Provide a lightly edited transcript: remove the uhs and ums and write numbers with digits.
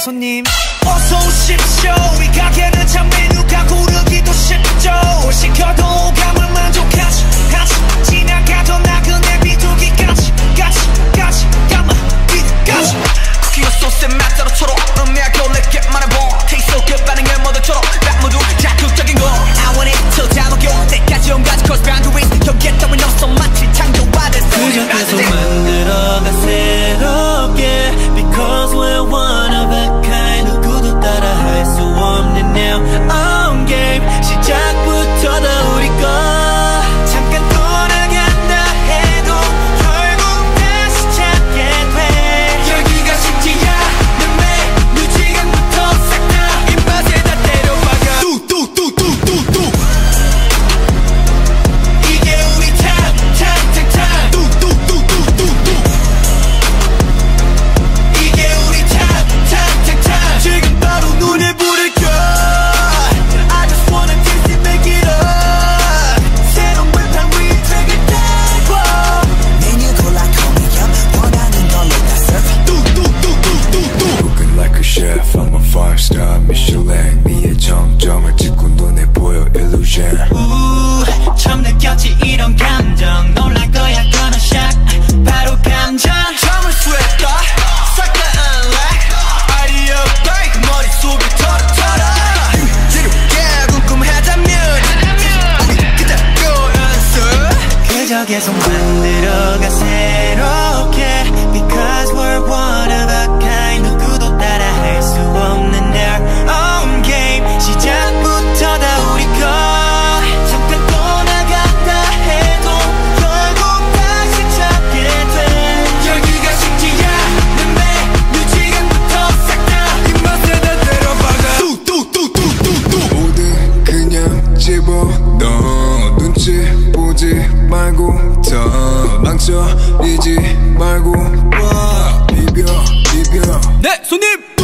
손님 어서 오십시오. 이 가게는 참 메뉴가 고르기도 쉽죠. 시켜도 오감을 만족하지 지나가던 나그네 비둘기까지 까지 까마귀까지 쿠키와 소스의 맛 따로처럼 음미하고 내게 말해봐 Taste so good 반응을 모두처럼 딱 모두 자극적인 거 I want it till 다 녹여 때까지 온갖 cross boundaries 경계 따윈 없어 마치 창조받은 그저 계속 만들어가 새롭게 Because we're one of a kind 누구도 따라 할 수 없는 now on game 시작부터 다 우리 거 잠깐 돌아간다 해도 결국 다시 찾게 돼 여기가 식지야 내 메뉴 지금부터 싹 다 입맛에 다 때려박아 뚜뚜뚜뚜뚜뚜 이게 우리 탑탑탑탑 뚜뚜뚜뚜뚜뚜 이게 우리 탑탑탑탑 지금 바로 눈에 불을 켜 I just wanna taste it, make it up 새로운 웹판 위에 되게 달고 메뉴 골라 call me up 원하는 걸로 다 serve 뚜뚜뚜뚜뚜뚜 Cooking like a chef, I'm a 5-star Michelin 미의 정점을 찍고 눈에 보여 illusion 처음 느꼈지 이런 감정 놀랄 거야 gonna shock 바로 감정 처음을 스웨터 싹 다 unlock 아이디어 break 머릿속을 털어 지루게 궁금하다면 우리 그대로 연습 그저 계속 만들어가 새롭게 Because we're one of a kind 누구도 따라 할 수 없는 their own game 시작부터 다 우리 거 잠깐 떠나갔다 해도 결국 다시 찾게 돼 여기가 식지야 내 메뉴 지금부터 싹 다 입맛에 다 때려박아 뚜뚜뚜뚜뚜뚜 뭐든 그냥 집어넣어 눈치 보지 말고 더 망설이지 말고 와 비벼 네 손님